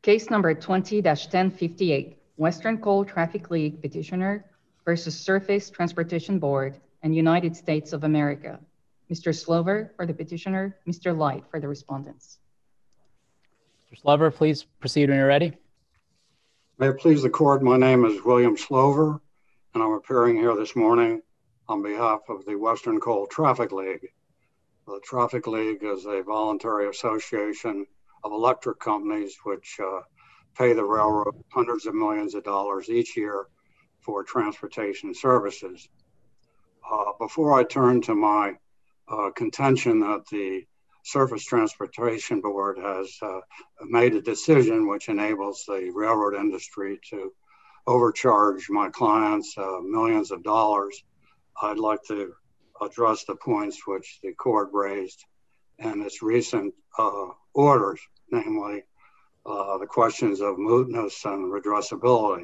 Case number 20-1058, Western Coal Traffic League petitioner versus Surface Transportation Board and United States of America. Mr. Slover for the petitioner, Mr. Light for the respondents. Mr. Slover, please proceed when you're ready. May it please the court, my name is William Slover, and I'm appearing here this morning on behalf of the Western Coal Traffic League. The Traffic League is a voluntary association of electric companies which pay the railroad hundreds of millions of dollars each year for transportation services. Before I turn to my contention that the Surface Transportation Board has made a decision which enables the railroad industry to overcharge my clients millions of dollars, I'd like to address the points which the court raised in its recent orders, namely the questions of mootness and redressability.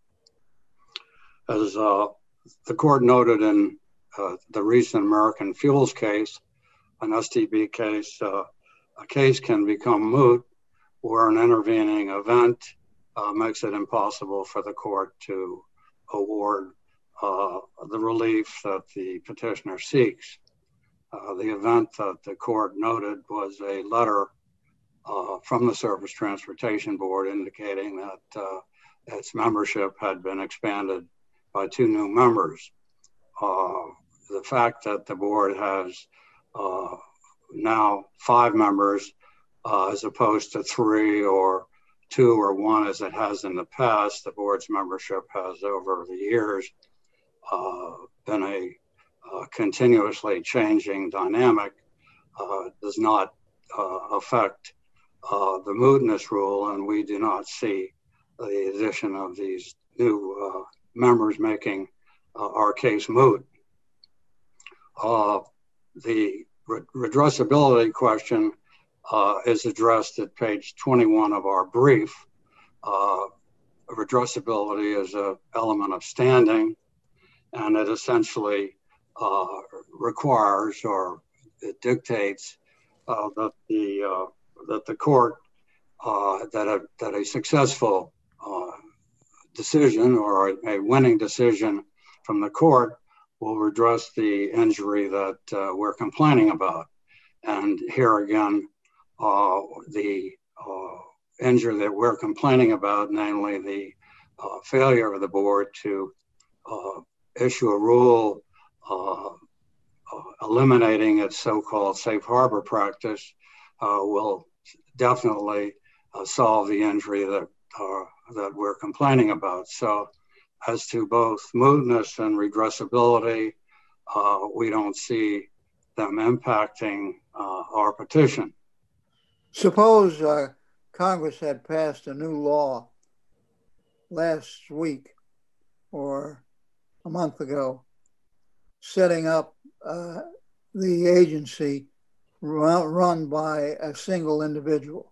As the court noted in the recent American Fuels case, an STB case, a case can become moot where an intervening event makes it impossible for the court to award the relief that the petitioner seeks. The event that the court noted was a letter from the Surface Transportation Board indicating that its membership had been expanded by 2 new members. The fact that the board has now 5 members as opposed to 3 or 2 or 1 as it has in the past, the board's membership has over the years been a continuously changing dynamic, does not affect the mootness rule, and we do not see the addition of these new members making our case moot. The redressability question is addressed at page 21 of our brief. Redressability is an element of standing, and it essentially requires or it dictates that the court that a successful decision or a winning decision from the court will redress the injury that we're complaining about. And here again, the injury that we're complaining about, namely the failure of the board to issue a rule eliminating its so-called safe harbor practice, will definitely solve the injury that we're complaining about. So as to both mootness and redressability, we don't see them impacting our petition. Suppose Congress had passed a new law last week or a month ago, setting up the agency run by a single individual.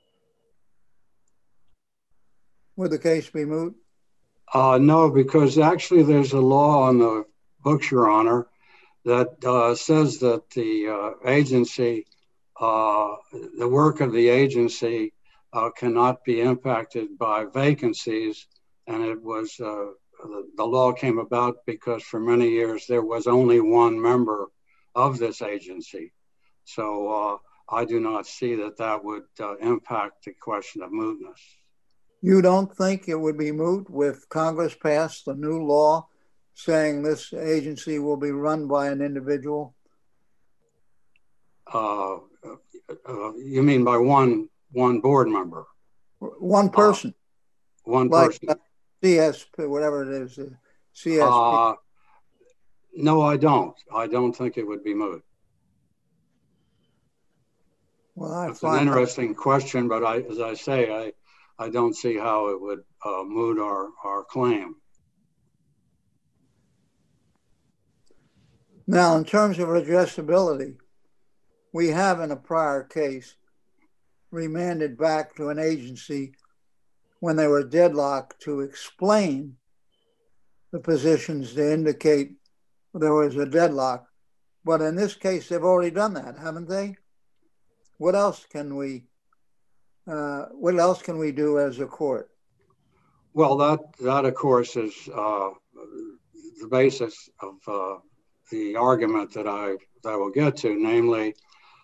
Would the case be moot? No, because actually there's a law on the books, Your Honor, that says that the agency, the work of the agency cannot be impacted by vacancies. And it was, the law came about because for many years there was only 1 member of this agency. So I do not see that that would impact the question of mootness. You don't think it would be moot if Congress passed a new law saying this agency will be run by an individual? You mean by one board member? One person. One person. Like CSP, whatever it is, CSP. No, I don't. I don't think it would be moot. Well, it's an interesting question, but as I say, I don't see how it would moot our claim. Now, in terms of redressability, we have in a prior case remanded back to an agency when they were deadlocked to explain the positions to indicate there was a deadlock. But in this case, they've already done that, haven't they? What else can we what else can we do as a court? Well, that of course is the basis of the argument that I will get to, namely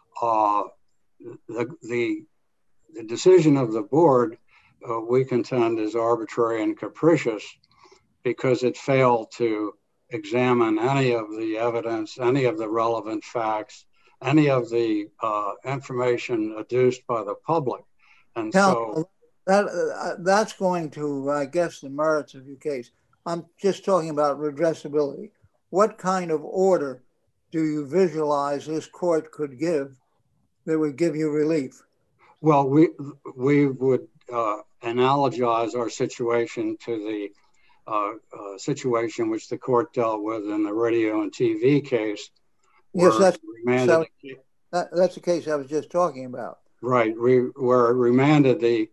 the decision of the board. We contend is arbitrary and capricious because it failed to examine any of the evidence, any of the relevant facts, any of the information adduced by the public, and so. That's going to, I guess, the merits of your case. I'm just talking about redressability. What kind of order do you visualize this court could give that would give you relief? Well, we would analogize our situation to the situation which the court dealt with in the radio and TV case. Yes, that's the case I was just talking about. Right, where it remanded the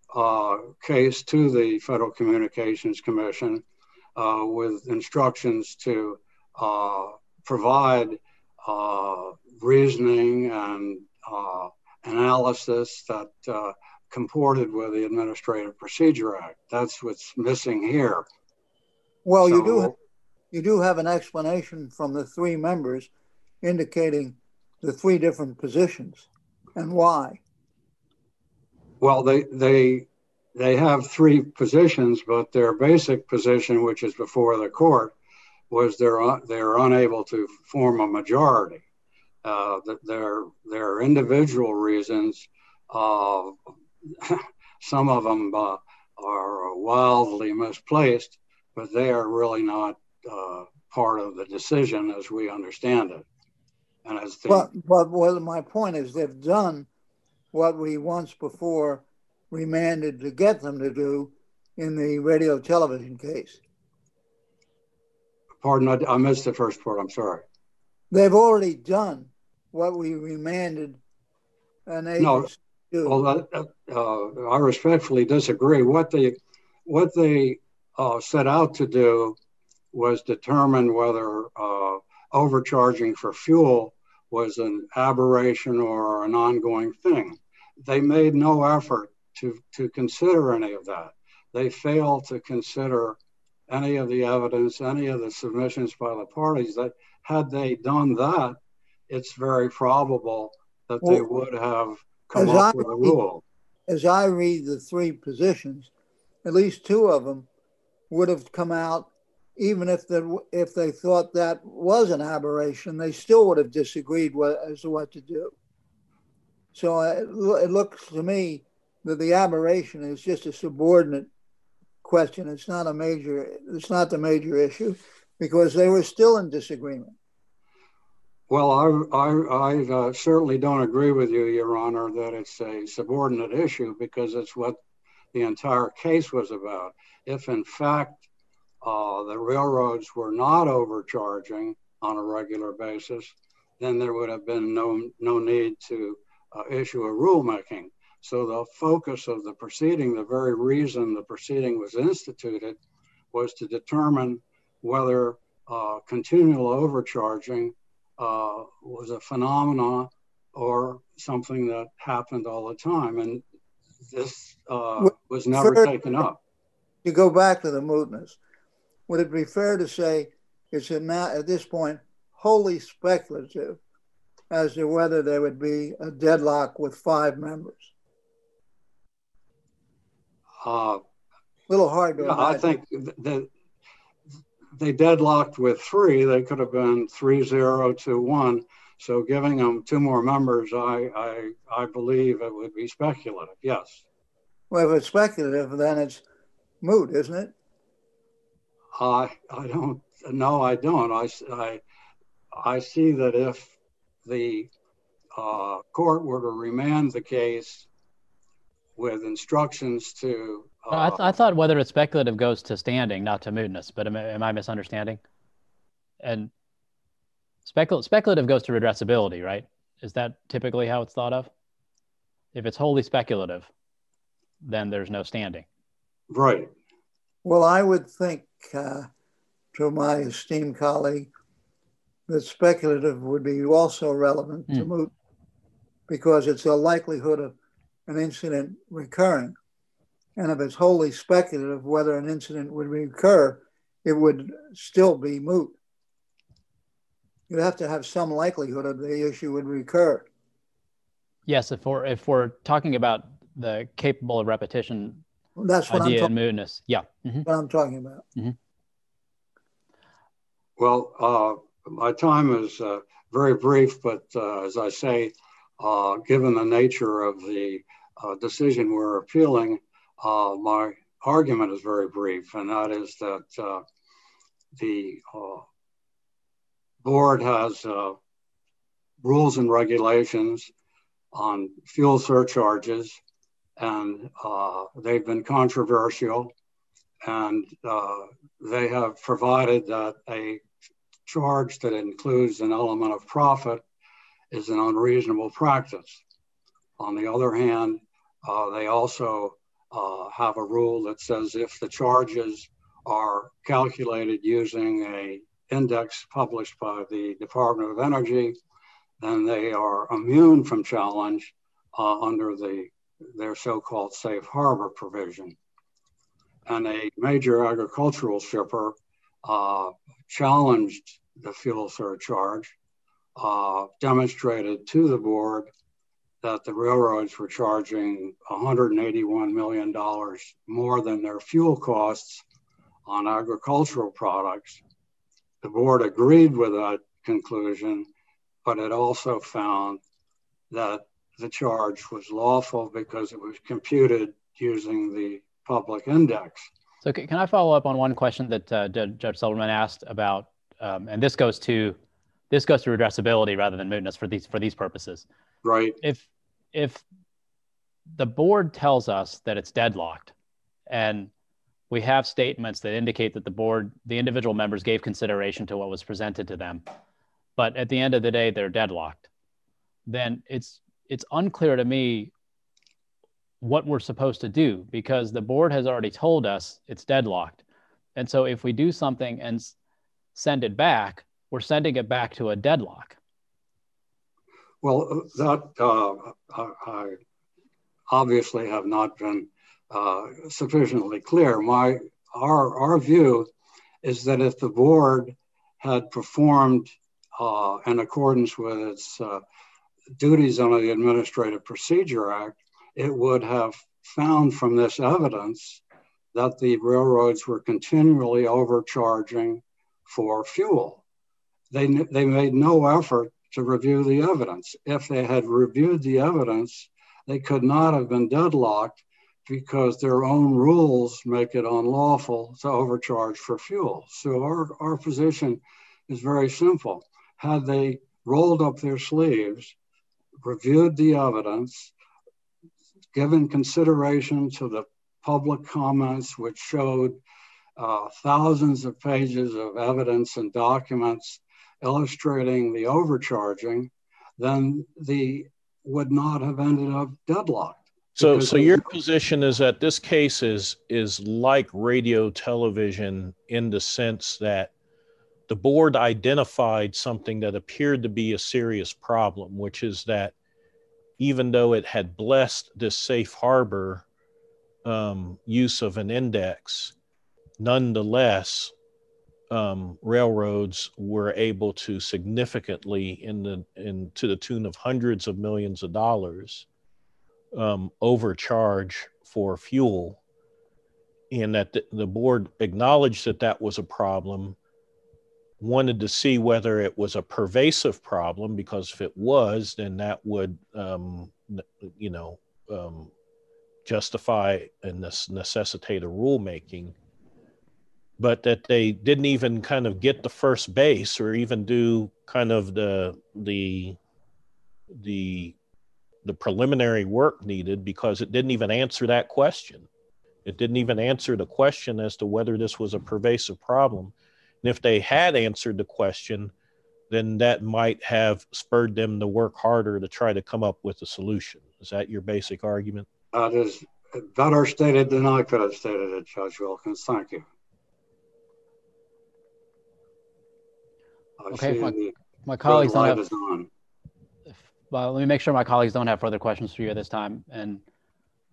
case to the Federal Communications Commission with instructions to provide reasoning and analysis that comported with the Administrative Procedure Act. That's what's missing here. Well, so, you do have an explanation from the three members indicating the three different positions and why. Well, they have three positions, but their basic position, which is before the court, was they're unable to form a majority. Their individual reasons, some of them are wildly misplaced, but they are really not part of the decision as we understand it. And as but my point is they've done what we once before remanded to get them to do in the radio television case. Pardon, I missed the first part, I'm sorry. They've already done what we remanded an agency to do. Well, I respectfully disagree. What they set out to do was determine whether overcharging for fuel was an aberration or an ongoing thing. They made no effort to consider any of that. They failed to consider any of the evidence, any of the submissions by the parties. That had they done that, it's very probable that they would have come up with a rule. As I read the three positions, at least two of them would have come out, even if they thought that was an aberration, they still would have disagreed as to what to do. So it looks to me that the aberration is just a subordinate question. It's not the major issue because they were still in disagreement. Well, I certainly don't agree with you, Your Honor, that it's a subordinate issue because it's what the entire case was about. If in fact the railroads were not overcharging on a regular basis, then there would have been no need to issue a rulemaking. So the focus of the proceeding, the very reason the proceeding was instituted, was to determine whether continual overcharging was a phenomenon or something that happened all the time. And this was never taken up. You go back to the mootness. Would it be fair to say it's at this point wholly speculative as to whether there would be a deadlock with 5 members? A little hard to imagine. I think that they deadlocked with 3. They could have been 3-0-1. So giving them 2 more members, I believe it would be speculative. Yes. Well, if it's speculative, then it's moot, isn't it? I don't. No, I don't. I see that if the court were to remand the case with instructions to... I thought whether it's speculative goes to standing, not to mootness, but am I misunderstanding? And speculative goes to redressability, right? Is that typically how it's thought of? If it's wholly speculative, then there's no standing. Right. Well, I would think, to my esteemed colleague, that speculative would be also relevant to moot, because it's a likelihood of an incident recurring. And if it's wholly speculative whether an incident would recur, it would still be moot. You'd have to have some likelihood of the issue would recur. Yes, if we're talking about the capable of repetition That's what idea I'm in mootness. Yeah. Mm-hmm. What I'm talking about. Mm-hmm. Well, my time is very brief, but as I say, given the nature of the decision we're appealing, my argument is very brief, and that is that the board has rules and regulations on fuel surcharges, and they've been controversial, and they have provided that a charge that includes an element of profit is an unreasonable practice. On the other hand, they also have a rule that says if the charges are calculated using an index published by the Department of Energy, then they are immune from challenge under their so-called safe harbor provision. And a major agricultural shipper challenged the fuel surcharge, demonstrated to the board that the railroads were charging $181 million more than their fuel costs on agricultural products. The board agreed with that conclusion, but it also found that the charge was lawful because it was computed using the public index. So can I follow up on one question that Judge Silverman asked about, and this goes to redressability rather than mootness for these purposes. Right. If the board tells us that it's deadlocked, and we have statements that indicate that the individual members gave consideration to what was presented to them, but at the end of the day they're deadlocked, then it's unclear to me what we're supposed to do, because the board has already told us it's deadlocked. And so if we do something and send it back, we're sending it back to a deadlock. Well, that I obviously have not been sufficiently clear. Our view is that if the board had performed in accordance with its duties under the Administrative Procedure Act, it would have found from this evidence that the railroads were continually overcharging for fuel. They made no effort to review the evidence. If they had reviewed the evidence, they could not have been deadlocked because their own rules make it unlawful to overcharge for fuel. So our position is very simple. Had they rolled up their sleeves, reviewed the evidence, given consideration to the public comments, which showed thousands of pages of evidence and documents illustrating the overcharging, then they would not have ended up deadlocked. So your position is that this case is like radio television in the sense that the board identified something that appeared to be a serious problem, which is that even though it had blessed this safe harbor use of an index, nonetheless, railroads were able to significantly, to the tune of hundreds of millions of dollars, overcharge for fuel, and that the board acknowledged that that was a problem, wanted to see whether it was a pervasive problem, because if it was, then that would, justify and necessitate a rulemaking, but that they didn't even kind of get the first base or even do kind of the preliminary work needed, because it didn't even answer that question. It didn't even answer the question as to whether this was a pervasive problem. And if they had answered the question, then that might have spurred them to work harder to try to come up with a solution. Is that your basic argument? That is better stated than I could have stated it, Judge Wilkins. Thank you. Okay, my colleagues don't have. Well, let me make sure my colleagues don't have further questions for you at this time. And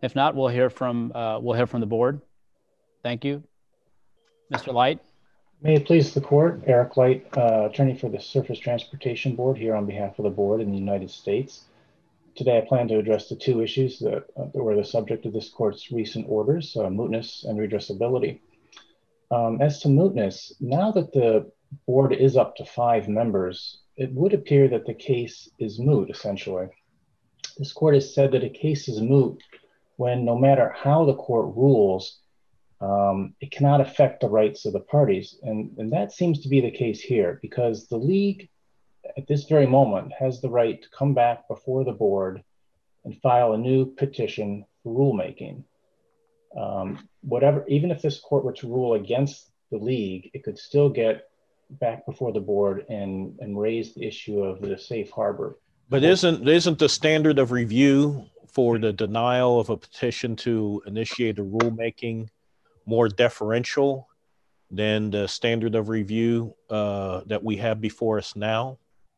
If not, we'll hear from the board. Thank you. Mr. Light. May it please the court, Eric Light, attorney for the Surface Transportation Board, here on behalf of the board in the United States. Today, I plan to address the two issues that were the subject of this court's recent orders, mootness and redressability. As to mootness, now that the board is up to 5 members, it would appear that the case is moot, essentially. This court has said that a case is moot when no matter how the court rules, it cannot affect the rights of the parties. And that seems to be the case here, because the league at this very moment has the right to come back before the board and file a new petition for rulemaking. Even if this court were to rule against the league, it could still get back before the board and raise the issue of the safe harbor. But isn't the standard of review for the denial of a petition to initiate a rulemaking more deferential than the standard of review that we have before us now?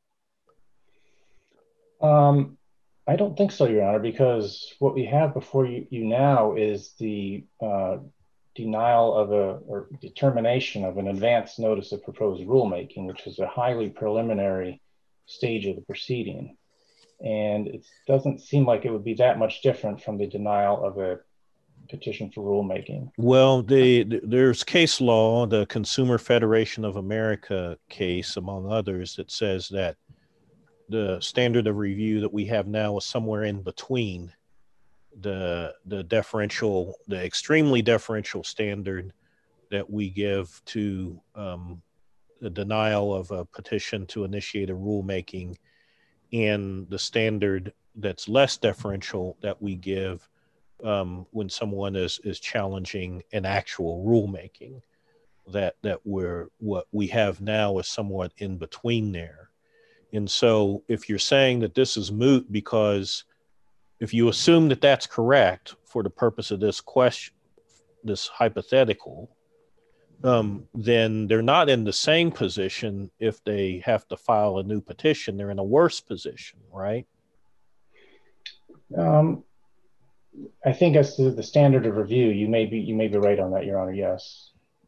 I don't think so, Your Honor, because what we have before you now is the denial of or determination of an advance notice of proposed rulemaking, which is a highly preliminary stage of the proceeding. And it doesn't seem like it would be that much different from the denial of a petition for rulemaking. Well, there's case law, the Consumer Federation of America case, among others, that says that the standard of review that we have now is somewhere in between the extremely deferential standard that we give to the denial of a petition to initiate a rulemaking and the standard that's less deferential that we give when someone is challenging an actual rulemaking. What we have now is somewhat in between there. And so if you're saying that this is moot, because if you assume that that's correct for the purpose of this question, this hypothetical, then they're not in the same position. If they have to file a new petition, they're in a worse position, right? I think as to the standard of review, you may be right on that, Your Honor. Yes.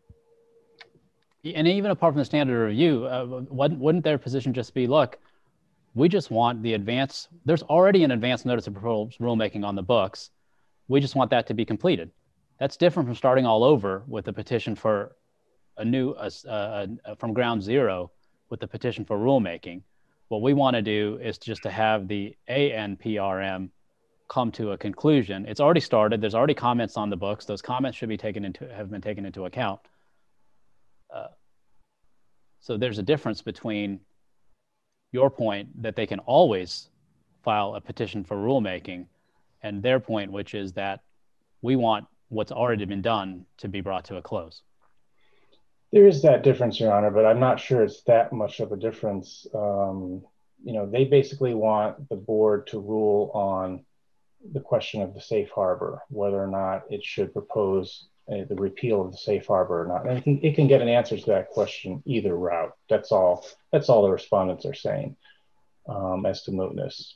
And even apart from the standard of review, wouldn't their position just be, look, we just want the advance, there's already an advance notice of proposed rulemaking on the books. We just want that to be completed. That's different from starting all over with a petition for a new, from ground zero with the petition for rulemaking. What we want to do is just to have the ANPRM come to a conclusion. It's already started. There's already comments on the books. Those comments should have been taken into account. So there's a difference between your point that they can always file a petition for rulemaking and their point, which is that we want what's already been done to be brought to a close. There is that difference, Your Honor, but I'm not sure it's that much of a difference. They basically want the board to rule on the question of the safe harbor, whether or not it should propose the repeal of the safe harbor or not. And it can get an answer to that question either route. That's all the respondents are saying as to mootness.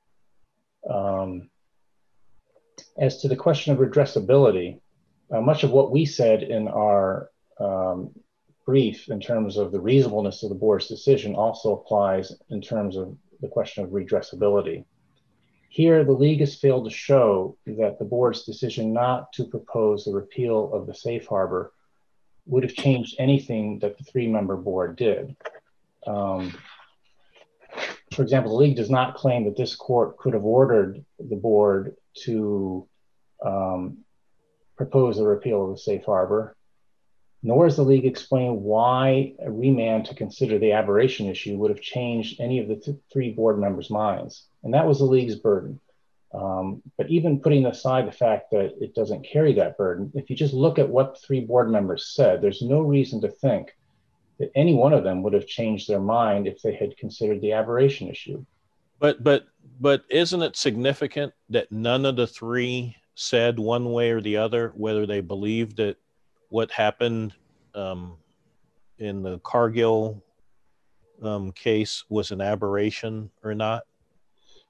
As to the question of redressability, much of what we said in our brief in terms of the reasonableness of the board's decision also applies in terms of the question of redressability. Here, the league has failed to show that the board's decision not to propose the repeal of the safe harbor would have changed anything that the 3-member board did. For example, the league does not claim that this court could have ordered the board to propose a repeal of the safe harbor, nor has the league explained why a remand to consider the aberration issue would have changed any of the 3 board members' minds. And that was the league's burden. But even putting aside the fact that it doesn't carry that burden, if you just look at what the 3 board members said, there's no reason to think that any one of them would have changed their mind if they had considered the aberration issue. But isn't it significant that none of the 3 said one way or the other whether they believed that what happened in the Cargill case was an aberration or not?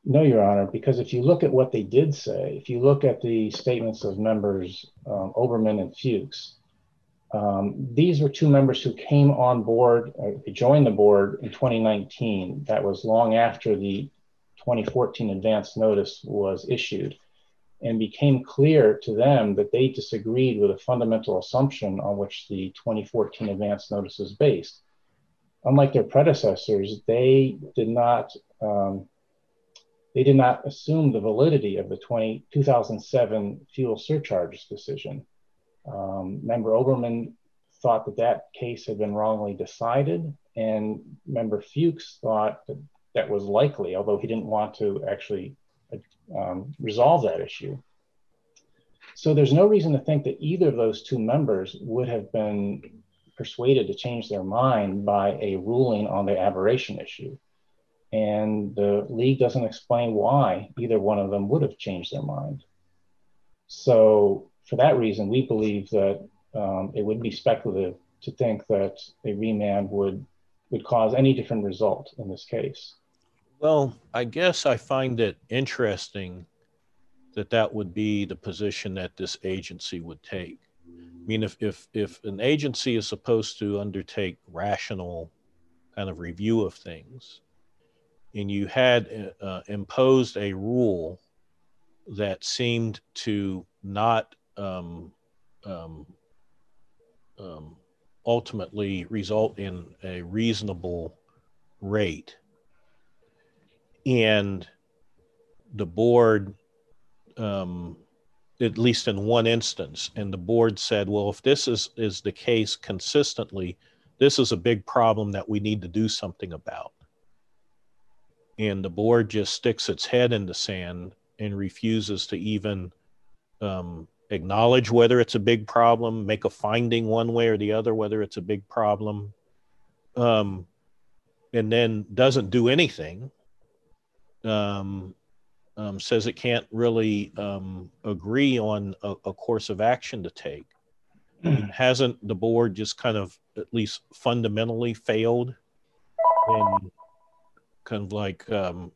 No, Your Honor, because if you look at what they did say, if you look at the statements of members Oberman and Fuchs, these were two members who came on board, they joined the board in 2019. That was long after the 2014 advance notice was issued, and became clear to them that they disagreed with a fundamental assumption on which the 2014 advance notice is based. Unlike their predecessors, they did not assume the validity of the 2007 fuel surcharge decision. Member Oberman thought that that case had been wrongly decided, and Member Fuchs thought that that was likely, although he didn't want to actually resolve that issue. So there's no reason to think that either of those two members would have been persuaded to change their mind by a ruling on the aberration issue. And the league doesn't explain why either one of them would have changed their mind. So for that reason, we believe that it would be speculative to think that a remand would cause any different result in this case. Well, I guess I find it interesting that that would be the position that this agency would take. I mean, if an agency is supposed to undertake rational kind of review of things, and you had imposed a rule that seemed to not ultimately result in a reasonable rate, and the board, at least in one instance, and the board said, well, if this is the case consistently, this is a big problem that we need to do something about. And the board just sticks its head in the sand and refuses to even acknowledge whether it's a big problem, make a finding one way or the other, whether it's a big problem, and then doesn't do anything, says it can't really agree on a course of action to take. I mean, hasn't the board just kind of at least fundamentally failed in kind of like kind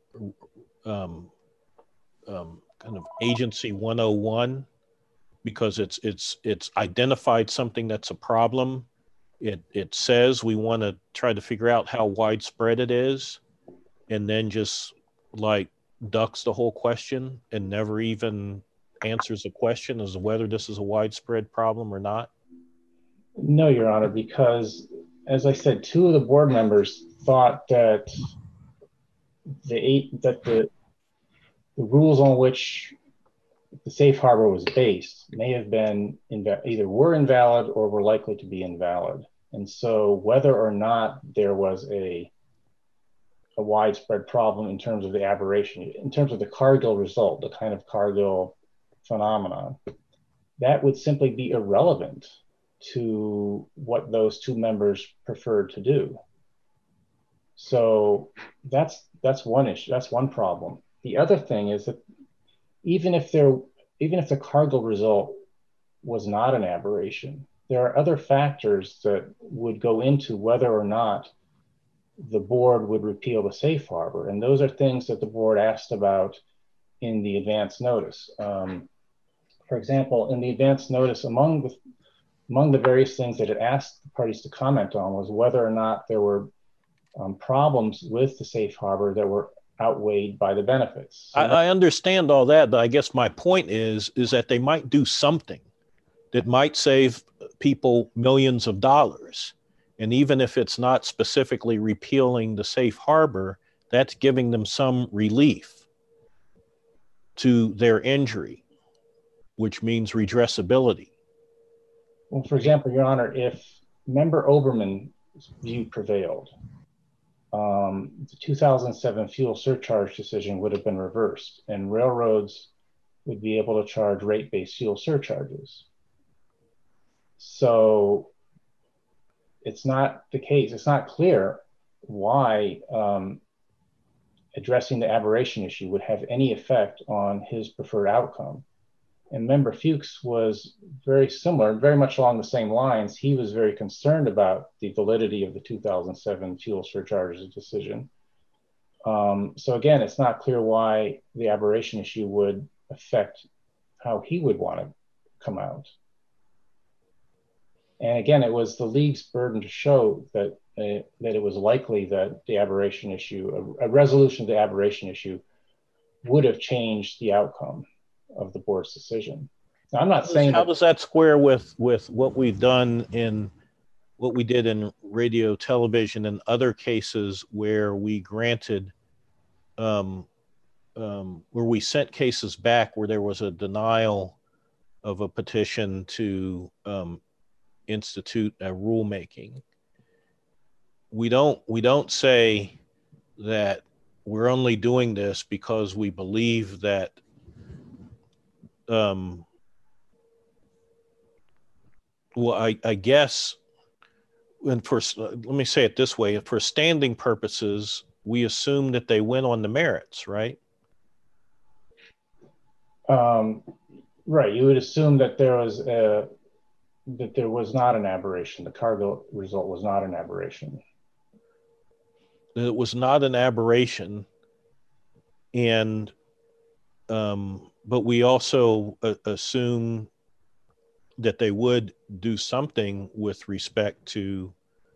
of agency 101, because it's identified something that's a problem. It says we want to try to figure out how widespread it is, and then just like ducks the whole question and never even answers the question as to whether this is a widespread problem or not? No, Your Honor, because as I said, two of the board members thought that the rules on which the safe harbor was based may have been either were invalid or were likely to be invalid. And so whether or not there was a widespread problem in terms of the aberration, in terms of the Cargill result, the kind of Cargill phenomenon, that would simply be irrelevant to what those two members preferred to do. So that's one issue, that's one problem. The other thing is that even if the Cargill result was not an aberration, there are other factors that would go into whether or not the board would repeal the safe harbor. And those are things that the board asked about in the advance notice. For example, in the advance notice, among the various things that it asked the parties to comment on was whether or not there were problems with the safe harbor that were outweighed by the benefits. So I understand all that, but I guess my point is that they might do something that might save people millions of dollars. And even if it's not specifically repealing the safe harbor, that's giving them some relief to their injury, which means redressability. Well, for example, Your Honor, if Member Oberman's view prevailed, the 2007 fuel surcharge decision would have been reversed, and railroads would be able to charge rate-based fuel surcharges. So it's not the case, it's not clear why addressing the aberration issue would have any effect on his preferred outcome. And Member Fuchs was very similar, very much along the same lines. He was very concerned about the validity of the 2007 fuel surcharges decision. So again, it's not clear why the aberration issue would affect how he would want to come out. And again, it was the league's burden to show that it was likely that the aberration issue, a resolution of the aberration issue, would have changed the outcome of the board's decision. Now, I'm not saying how does that square with what we've done in what we did in radio, television, and other cases where we granted, where we sent cases back where there was a denial of a petition to institute a rulemaking. We don't say that we're only doing this because we believe that well, I guess, and let me say it this way: for standing purposes, we assume that they win on the merits, right? Right. You would assume that there was not an aberration. The Cargill result was not an aberration. That it was not an aberration, and but we also assume that they would do something with respect to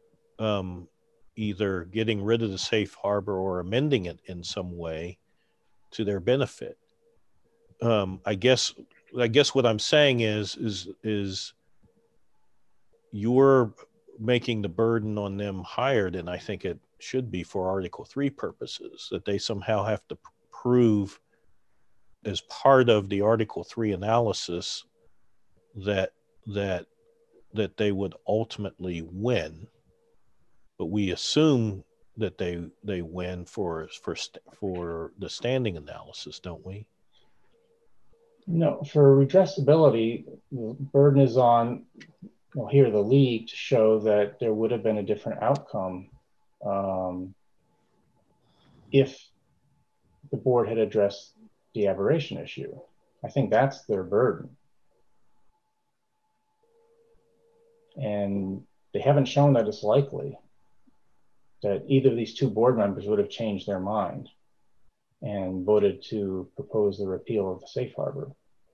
either getting rid of the safe harbor or amending it in some way to their benefit. I guess what I'm saying is you're making the burden on them higher than I think it should be for Article 3 purposes, that they somehow have to prove as part of the Article 3 analysis that they would ultimately win, but we assume that they win for the standing analysis, don't we? No, for redressability, the burden is on, well, here the league to show that there would have been a different outcome if the board had addressed the aberration issue. I think that's their burden. And they haven't shown that it's likely that either of these two board members would have changed their mind and voted to propose the repeal of the safe harbor.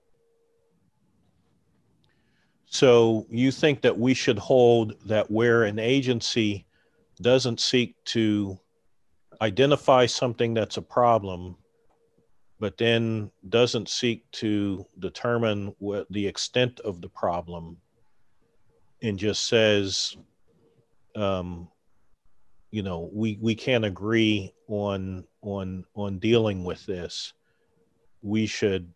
So you think that we should hold that where an agency doesn't seek to identify something that's a problem, but then doesn't seek to determine what the extent of the problem, and just says, we can't agree on dealing with this, we should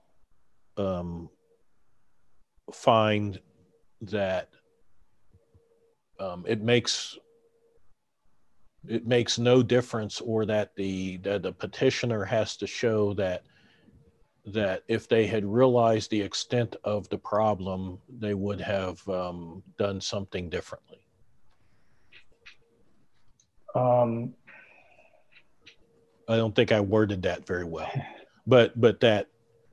find that it makes no difference, or that the petitioner has to show that if they had realized the extent of the problem, they would have done something differently. I don't think I worded that very well, but that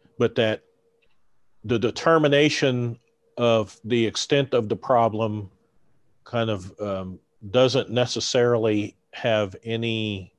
the determination of the extent of the problem kind of doesn't necessarily have any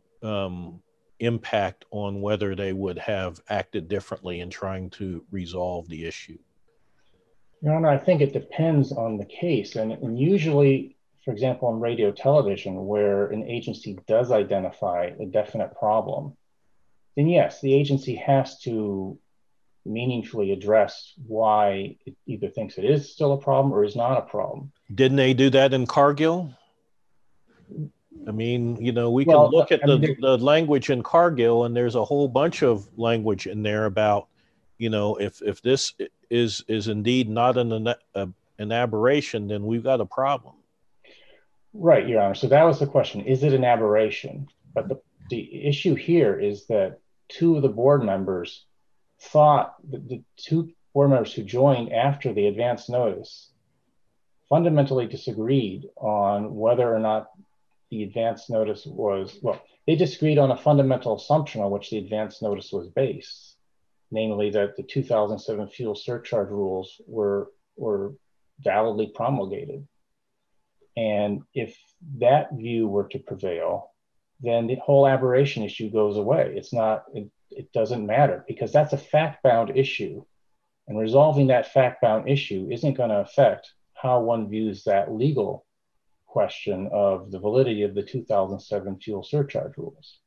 impact on whether they would have acted differently in trying to resolve the issue. Your Honor, I think it depends on the case. And usually, for example, on radio television, where an agency does identify a definite problem, then yes, the agency has to meaningfully address why it either thinks it is still a problem or is not a problem. Didn't they do that in Cargill? I mean, we can look at the language in Cargill, and there's a whole bunch of language in there about, if this is indeed not an aberration, then we've got a problem. Right, Your Honor. So that was the question. Is it an aberration? But the issue here is that two of the board members thought that the two board members who joined after the advance notice fundamentally disagreed on whether or not the advance notice was, they disagreed on a fundamental assumption on which the advance notice was based, namely that the 2007 fuel surcharge rules were validly promulgated. And if that view were to prevail, then the whole aberration issue goes away. It doesn't matter, because that's a fact-bound issue. And resolving that fact-bound issue isn't going to affect how one views that legal question of the validity of the 2007 fuel surcharge rules.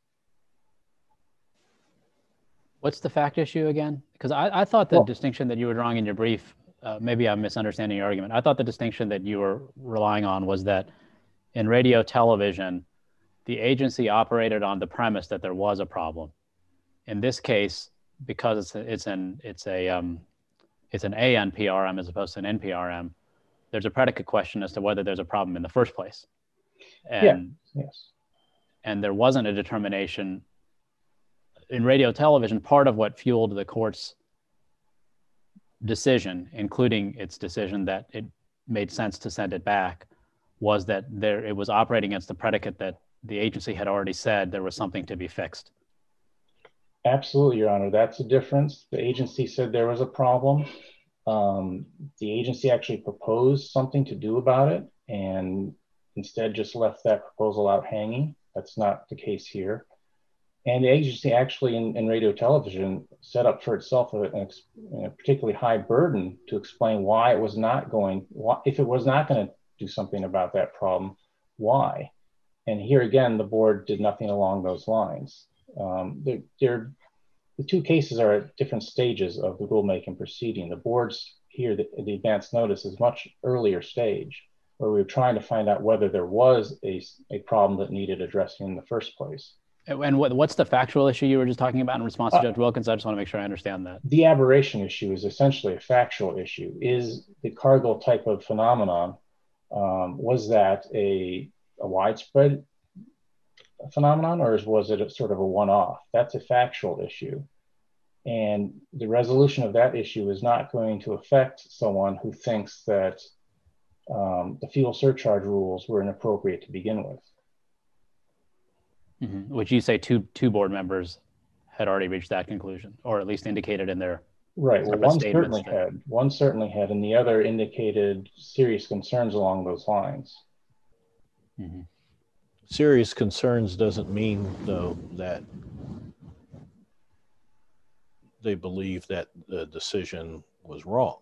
What's the fact issue again? Because I thought the distinction that you were drawing in your brief, maybe I'm misunderstanding your argument. I thought the distinction that you were relying on was that in radio television, the agency operated on the premise that there was a problem. In this case, because it's an ANPRM as opposed to an NPRM, there's a predicate question as to whether there's a problem in the first place. And, yes. And there wasn't a determination in radio television. Part of what fueled the court's decision, including its decision that it made sense to send it back, was that it was operating against the predicate that the agency had already said there was something to be fixed. Absolutely, Your Honor. That's a difference. The agency said there was a problem. The agency actually proposed something to do about it and instead just left that proposal out hanging. That's not the case here. And the agency actually in radio television set up for itself a particularly high burden to explain why it was not going, if it was not going to do something about that problem, why? And here again, the board did nothing along those lines. The two cases are at different stages of the rulemaking proceeding. The board's here, the advance notice is much earlier stage, where we were trying to find out whether there was a problem that needed addressing in the first place. And what's the factual issue you were just talking about in response to Judge Wilkins? I just want to make sure I understand that. The aberration issue is essentially a factual issue. Is the Cargill type of phenomenon, was that a widespread phenomenon, or was it sort of a one-off? That's a factual issue. And the resolution of that issue is not going to affect someone who thinks that the fuel surcharge rules were inappropriate to begin with. Mm-hmm. Which you say two board members had already reached that conclusion, or at least indicated in their right. Well, one certainly had, and the other indicated serious concerns along those lines. Mm-hmm. Serious concerns doesn't mean, though, that they believe that the decision was wrong.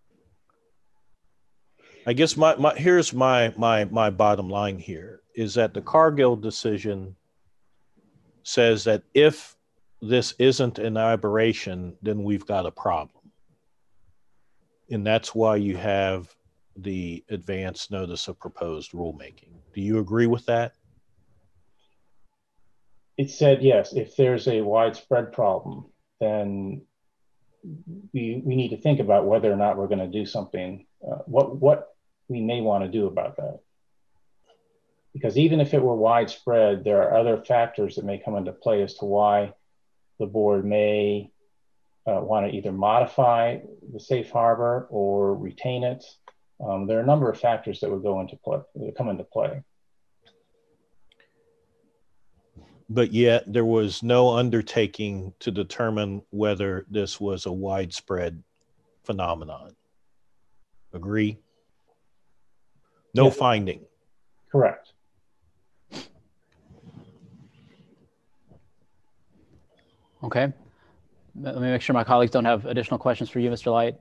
I guess here's my bottom line here is that the Cargill decision says that if this isn't an aberration, then we've got a problem. And that's why you have the advance notice of proposed rulemaking. Do you agree with that? It said, yes, if there's a widespread problem, then we need to think about whether or not we're going to do something, what we may want to do about that. Because even if it were widespread, there are other factors that may come into play as to why the board may want to either modify the safe harbor or retain it. There are a number of factors that would come into play. But yet there was no undertaking to determine whether this was a widespread phenomenon. Agree? No Yes. finding. Correct. Okay. Let me make sure my colleagues don't have additional questions for you, Mr. Light.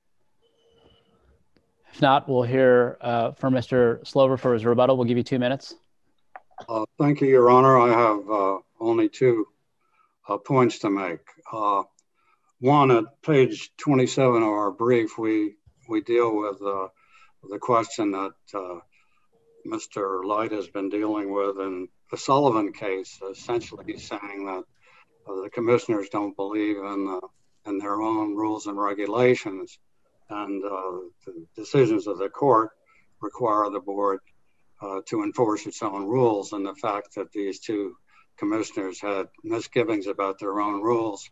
If not, we'll hear from Mr. Slover for his rebuttal. We'll give you 2 minutes. Thank you, Your Honor. I have only 2 points to make. One, at page 27 of our brief, we deal with the question that Mr. Light has been dealing with in the Sullivan case, essentially saying that the commissioners don't believe in their own rules and regulations, and the decisions of the court require the board to enforce its own rules. And the fact that these 2 commissioners had misgivings about their own rules,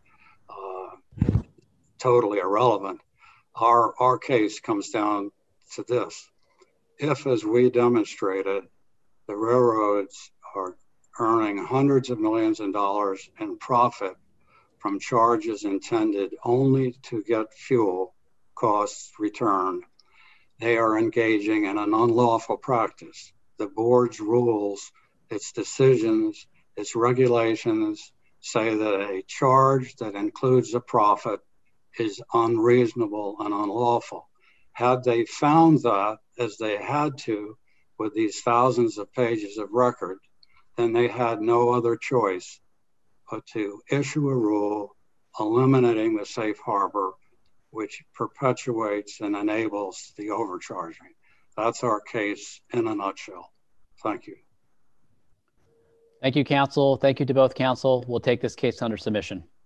totally irrelevant. Our case comes down to this. If, as we demonstrated, the railroads are earning hundreds of millions of dollars in profit from charges intended only to get fuel costs returned, they are engaging in an unlawful practice. The board's rules, its decisions, its regulations say that a charge that includes a profit is unreasonable and unlawful. Had they found that, as they had to with these thousands of pages of record, then they had no other choice but to issue a rule eliminating the safe harbor, which perpetuates and enables the overcharging. That's our case in a nutshell. Thank you. Thank you, counsel. Thank you to both counsel. We'll take this case under submission.